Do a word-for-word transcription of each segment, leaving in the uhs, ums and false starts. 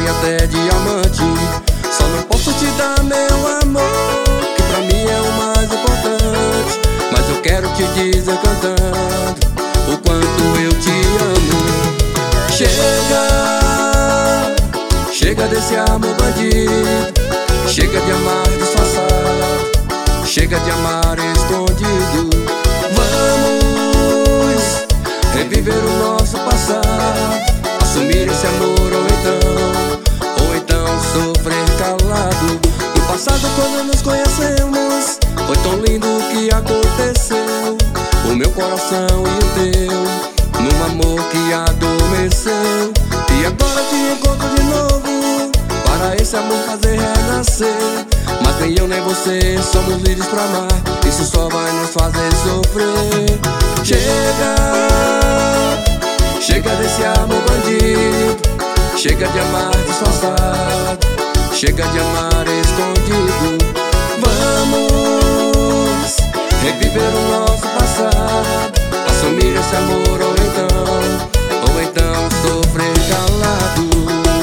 tem até diamante. Só não posso te dar meu amor, que pra mim é o mais importante. Mas eu quero te dizer cantando o quanto eu te amo. Chega, chega desse amor bandido. Chega de amar disfarçado, chega de amar escondido. Vamos reviver o nosso passado, assumir esse amor ou então, ou então sofrer calado. No passado, quando nos conhecemos, foi tão lindo o que aconteceu. O meu coração e o teu, num amor que adormeceu. E agora te encontro de novo, para esse amor fazer renascer. Mas nem eu nem você somos livres pra amar, isso só vai nos fazer sofrer. Chega, chega desse amor bandido. Chega de amar disfarçado, chega de amar escondido. Vamos reviver o nosso passado, assumir esse amor ou então, ou então sofrer calado.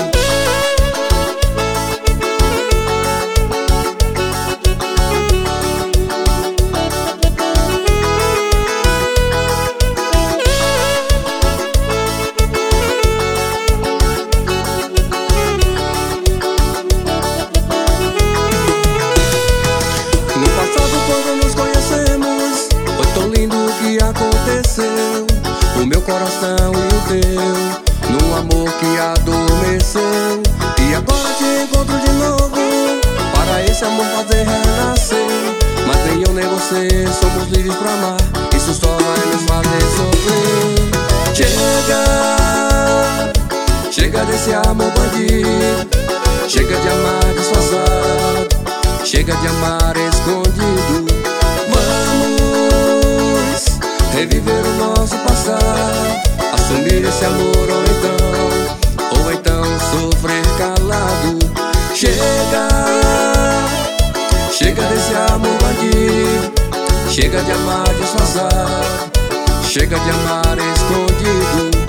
Aconteceu, o meu coração e o teu, num amor que adormeceu. E agora te encontro de novo, para esse amor fazer renascer. Mas nem eu nem você somos livres pra amar, isso só vai nos fazer sofrer. Chega, chega desse amor bandido. Chega de amar disfarçado, chega de amar escondido. Reviver o nosso passado, assumir esse amor ou então, ou então sofrer calado. Chega, chega desse amor bandido. Chega de amar disfarçado, chega de amar escondido.